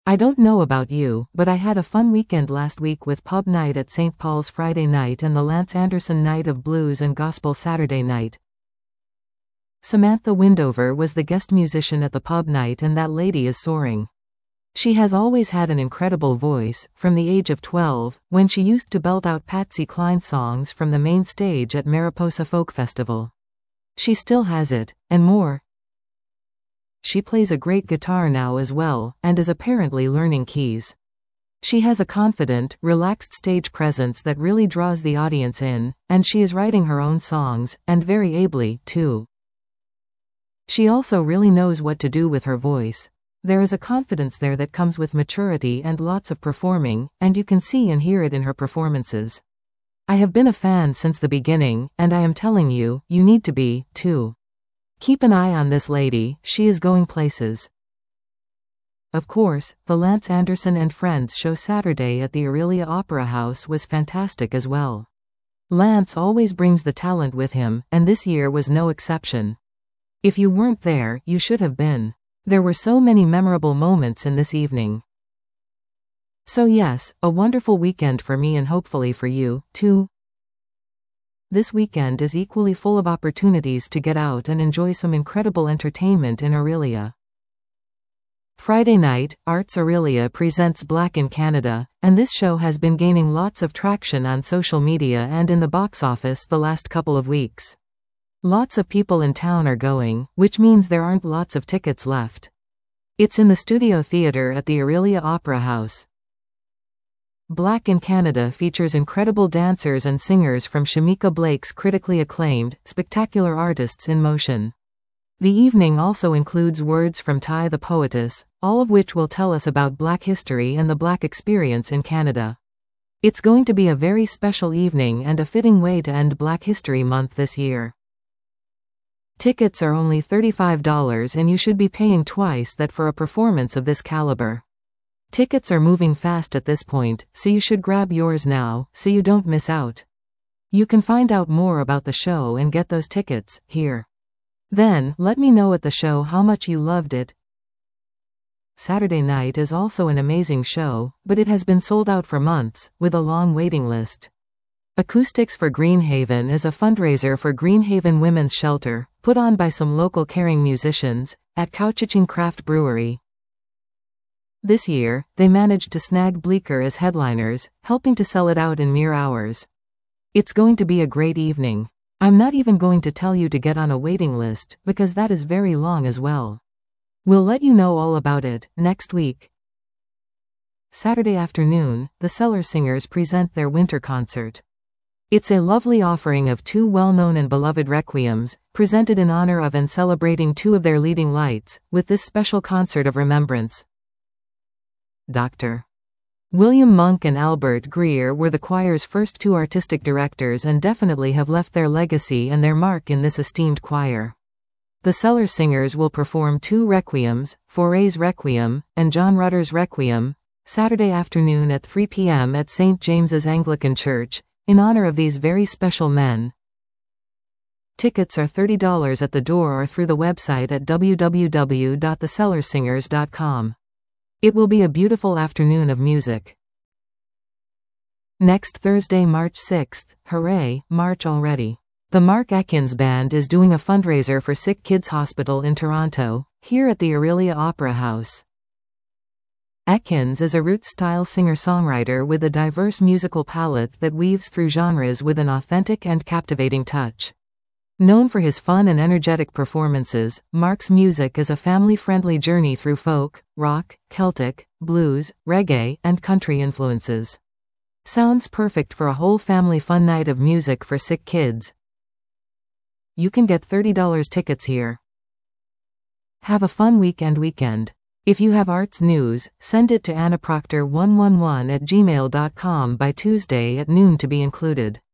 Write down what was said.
I don't know about you, but I had a fun weekend last week with pub night at St. Paul's Friday night and the Lance Anderson Night of Blues and Gospel Saturday night. Samantha Windover was the guest musician at the pub night, and that lady is soaring. She has always had an incredible voice, from the age of 12, when she used to belt out Patsy Cline songs from the main stage at Mariposa Folk Festival. She still has it, and more. She plays a great guitar now as well, and is apparently learning keys. She has a confident, relaxed stage presence that really draws the audience in, and she is writing her own songs, and very ably, too. She also really knows what to do with her voice. There is a confidence there that comes with maturity and lots of performing, and you can see and hear it in her performances. I have been a fan since the beginning, and I am telling you, you need to be, too. Keep an eye on this lady, she is going places. Of course, the Lance Anderson and Friends show Saturday at the Aurelia Opera House was fantastic as well. Lance always brings the talent with him, and this year was no exception. If you weren't there, you should have been. There were so many memorable moments in this evening. So yes, a wonderful weekend for me and hopefully for you, too. This weekend is equally full of opportunities to get out and enjoy some incredible entertainment in Aurelia. Friday night, Arts Aurelia presents Black in Canada, and this show has been gaining lots of traction on social media and in the box office the last couple of weeks. Lots of people in town are going, which means there aren't lots of tickets left. It's in the Studio Theatre at the Aurelia Opera House. Black in Canada features incredible dancers and singers from Shamika Blake's critically acclaimed, Spectacular Artists in Motion. The evening also includes words from Ty the Poetess, all of which will tell us about Black history and the Black experience in Canada. It's going to be a very special evening and a fitting way to end Black History Month this year. Tickets are only $35 and you should be paying twice that for a performance of this caliber. Tickets are moving fast at this point, so you should grab yours now, so you don't miss out. You can find out more about the show and get those tickets here. Then, let me know at the show how much you loved it. Saturday night is also an amazing show, but it has been sold out for months, with a long waiting list. Acoustics for Greenhaven is a fundraiser for Greenhaven Women's Shelter, put on by some local caring musicians, at Couchiching Craft Brewery. This year, they managed to snag Bleecker as headliners, helping to sell it out in mere hours. It's going to be a great evening. I'm not even going to tell you to get on a waiting list, because that is very long as well. We'll let you know all about it next week. Saturday afternoon, the Cellar Singers present their winter concert. It's a lovely offering of two well-known and beloved requiems, presented in honor of and celebrating two of their leading lights, with this special concert of remembrance. Dr. William Monk and Albert Greer were the choir's first two artistic directors and definitely have left their legacy and their mark in this esteemed choir. The Cellar Singers will perform two requiems, Fauré's Requiem, and John Rutter's Requiem, Saturday afternoon at 3 p.m. at St. James's Anglican Church, in honor of these very special men. Tickets are $30 at the door or through the website at www.thecelarsingers.com. It will be a beautiful afternoon of music. Next Thursday, March 6th, hooray, March already. The Mark Atkins Band is doing a fundraiser for Sick Kids Hospital in Toronto, here at the Aurelia Opera House. Atkins is a roots-style singer-songwriter with a diverse musical palette that weaves through genres with an authentic and captivating touch. Known for his fun and energetic performances, Mark's music is a family-friendly journey through folk, rock, Celtic, blues, reggae, and country influences. Sounds perfect for a whole family fun night of music for sick kids. You can get $30 tickets here. Have a fun weekend. If you have arts news, send it to annaproctor111@gmail.com by Tuesday at noon to be included.